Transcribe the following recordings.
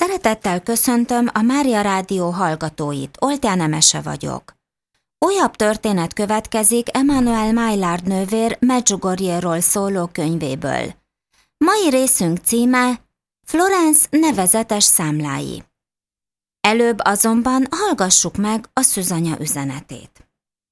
Szeretettel köszöntöm a Mária Rádió hallgatóit, Oltján Emese vagyok. Újabb történet következik Emmanuel Maillard nővér Medjugorjeról szóló könyvéből. Mai részünk címe Florence nevezetes számlái. Előbb azonban hallgassuk meg a szűzanya üzenetét.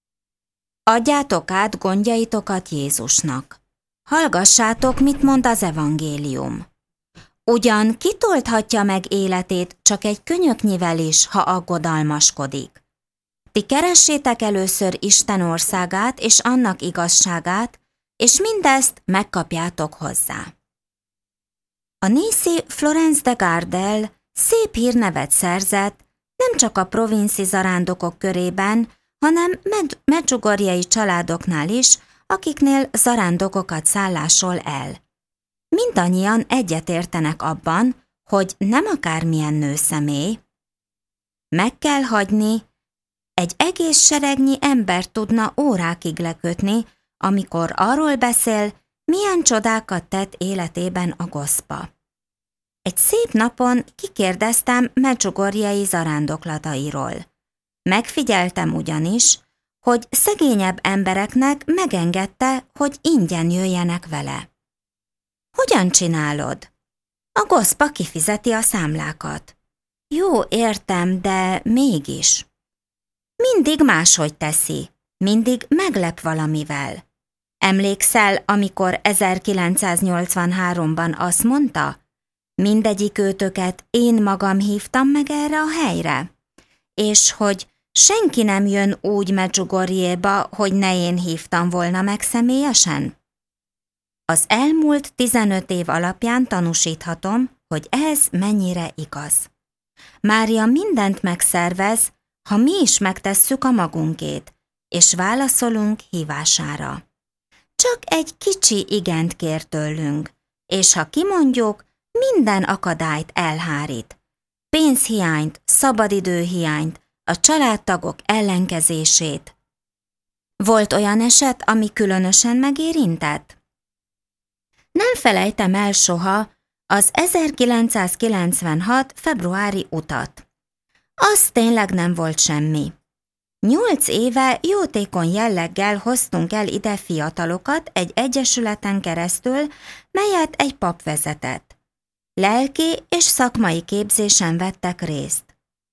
Adjátok át gondjaitokat Jézusnak. Hallgassátok, mit mond az evangélium. Ugyan kitolthatja meg életét csak egy könyöknyivel is, ha aggodalmaskodik. Ti keressétek először Isten országát és annak igazságát, és mindezt megkapjátok hozzá. A nészi Florence de Gardel szép hírnevet szerzett nem csak a provinci zarándokok körében, hanem medjugorjei családoknál is, akiknél zarándokokat szállásol el. Mindannyian egyetértenek abban, hogy nem akármilyen nőszemély. Meg kell hagyni, egy egész seregnyi ember tudna órákig lekötni, amikor arról beszél, milyen csodákat tett életében a gospa. Egy szép napon kikérdeztem medjugorjei zarándoklatairól. Megfigyeltem ugyanis, hogy szegényebb embereknek megengedte, hogy ingyen jöjjenek vele. Hogyan csinálod? A gospa kifizeti a számlákat. Jó, értem, de mégis. Mindig máshogy teszi, mindig meglep valamivel. Emlékszel, amikor 1983-ban azt mondta, mindegyik őtöket én magam hívtam meg erre a helyre, és hogy senki nem jön úgy Medjugorjéba, hogy ne én hívtam volna meg személyesen? Az elmúlt 15 év alapján tanúsíthatom, hogy ez mennyire igaz. Mária mindent megszervez, ha mi is megtesszük a magunkét, és válaszolunk hívására. Csak egy kicsi igent kér tőlünk, és ha kimondjuk, minden akadályt elhárít. Pénzhiányt, szabadidőhiányt, a családtagok ellenkezését. Volt olyan eset, ami különösen megérintett? Nem felejtem el soha az 1996. februári utat. Az tényleg nem volt semmi. 8 éve jótékony jelleggel hoztunk el ide fiatalokat egy egyesületen keresztül, melyet egy pap vezetett. Lelki és szakmai képzésen vettek részt.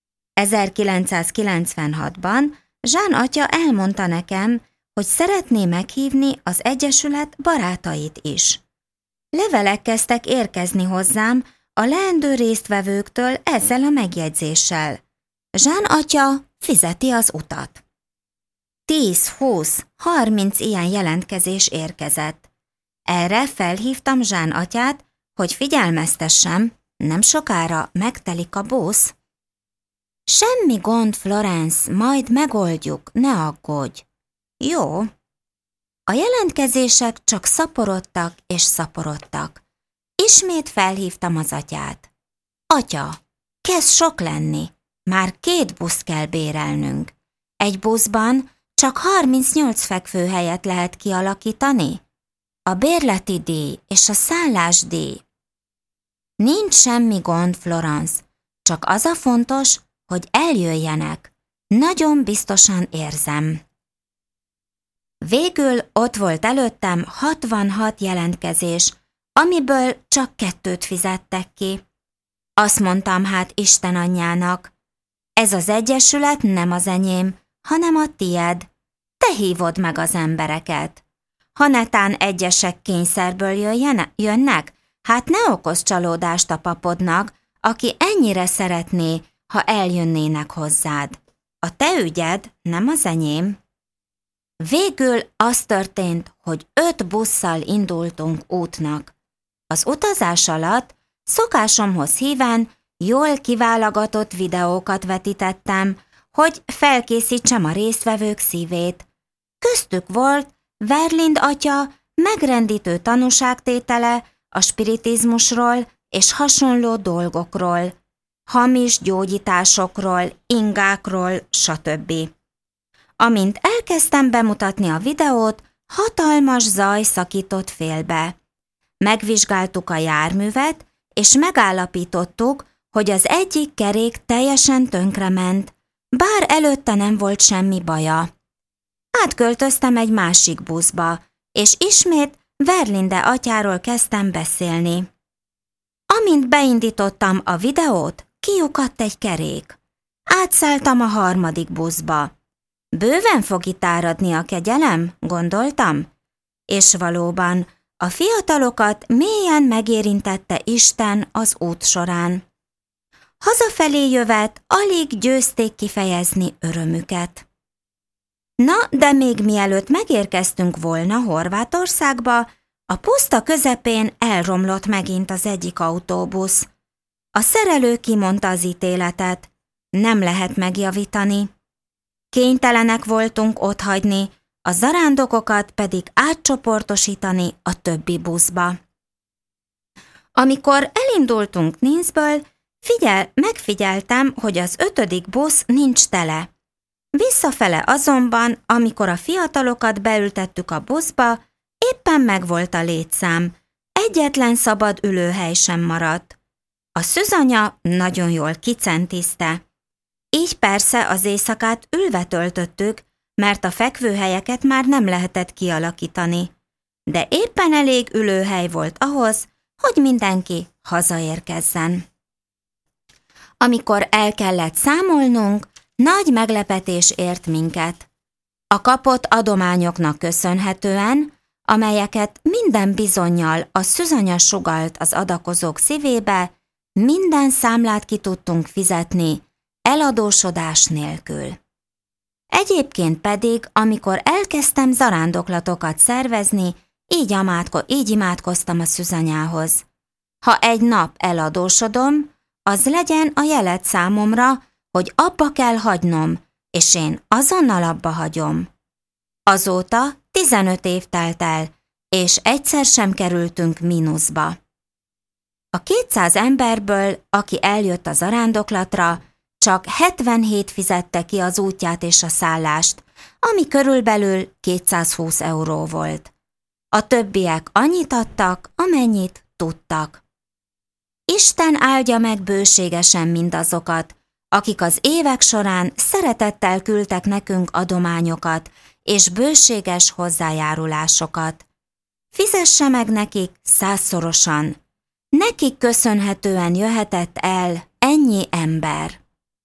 1996-ban Zsán atya elmondta nekem, hogy szeretné meghívni az egyesület barátait is. Levelek kezdtek érkezni hozzám a leendő résztvevőktől ezzel a megjegyzéssel. Zsán atya fizeti az utat. 10, 20, 30 ilyen jelentkezés érkezett. Erre felhívtam Zsán atyát, hogy figyelmeztessem, nem sokára megtelik a busz. Semmi gond, Florence, majd megoldjuk, ne aggódj. Jó. A jelentkezések csak szaporodtak és szaporodtak. Ismét felhívtam az atyát. Atya, kezd sok lenni. Már 2 buszt kell bérelnünk. Egy buszban csak 38 fekvőhelyet lehet kialakítani. A bérleti díj és a szállásdíj. Nincs semmi gond, Florence, csak az a fontos, hogy eljöjjenek. Nagyon biztosan érzem. Végül ott volt előttem 66 jelentkezés, amiből csak 2-t fizettek ki. Azt mondtam hát Isten anyjának, ez az egyesület nem az enyém, hanem a tied. Te hívod meg az embereket. Ha netán egyesek kényszerből jönnek, hát ne okozz csalódást a papodnak, aki ennyire szeretné, ha eljönnének hozzád. A te ügyed nem az enyém. Végül az történt, hogy 5 busszal indultunk útnak. Az utazás alatt szokásomhoz híven jól kiválogatott videókat vetítettem, hogy felkészítsem a résztvevők szívét. Köztük volt Verlind atya megrendítő tanúságtétele a spiritizmusról és hasonló dolgokról, hamis gyógyításokról, ingákról, stb. Amint elkezdtem bemutatni a videót, hatalmas zaj szakított félbe. Megvizsgáltuk a járművet, és megállapítottuk, hogy az egyik kerék teljesen tönkrement, bár előtte nem volt semmi baja. Átköltöztem egy másik buszba, és ismét Verlinde atyáról kezdtem beszélni. Amint beindítottam a videót, kiukadt egy kerék. Átszálltam a harmadik buszba. Bőven fog itt áradni a kegyelem, gondoltam. És valóban, a fiatalokat mélyen megérintette Isten az út során. Hazafelé jövet alig győzték kifejezni örömüket. Na, de még mielőtt megérkeztünk volna Horvátországba, a puszta közepén elromlott megint az egyik autóbusz. A szerelő kimondta az ítéletet, nem lehet megjavítani. Kénytelenek voltunk otthagyni, a zarándokokat pedig átcsoportosítani a többi buszba. Amikor elindultunk Nincből, megfigyeltem, hogy az 5. busz nincs tele. Visszafele azonban, amikor a fiatalokat beültettük a buszba, éppen megvolt a létszám, egyetlen szabad ülőhely sem maradt. A szűzanya nagyon jól kicentiszte. Így persze az éjszakát ülve töltöttük, mert a fekvőhelyeket már nem lehetett kialakítani. De éppen elég ülőhely volt ahhoz, hogy mindenki hazaérkezzen. Amikor el kellett számolnunk, nagy meglepetés ért minket. A kapott adományoknak köszönhetően, amelyeket minden bizonnyal a szűzanya sugalt az adakozók szívébe, minden számlát ki tudtunk fizetni, eladósodás nélkül. Egyébként pedig, amikor elkezdtem zarándoklatokat szervezni, így imádkoztam a szűzanyához. Ha egy nap eladósodom, az legyen a jelet számomra, hogy abba kell hagynom, és én azonnal abba hagyom. Azóta 15 év telt el, és egyszer sem kerültünk mínuszba. A 200 emberből, aki eljött a zarándoklatra, csak 77 fizette ki az útját és a szállást, ami körülbelül 220 euró volt. A többiek annyit adtak, amennyit tudtak. Isten áldja meg bőségesen mindazokat, akik az évek során szeretettel küldtek nekünk adományokat és bőséges hozzájárulásokat. Fizesse meg nekik 100-szorosan. Nekik köszönhetően jöhetett el ennyi ember.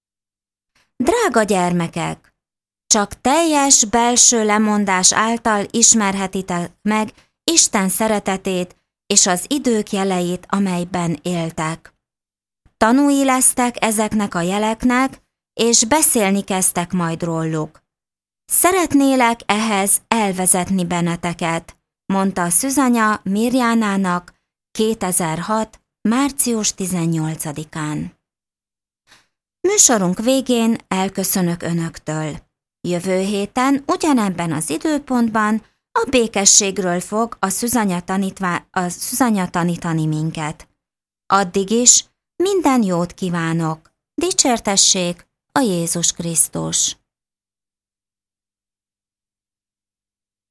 Drága gyermekek, csak teljes belső lemondás által ismerhetitek meg Isten szeretetét és az idők jeleit, amelyben éltek. Tanúi lesztek ezeknek a jeleknek, és beszélni kezdtek majd róluk. Szeretnélek ehhez elvezetni benneteket, mondta a szűzanya Mirjánának 2006. március 18-án. Műsorunk végén elköszönök önöktől. Jövő héten ugyanebben az időpontban a békességről fog a szűzanya tanítani minket. Addig is minden jót kívánok, dicsértessék a Jézus Krisztus!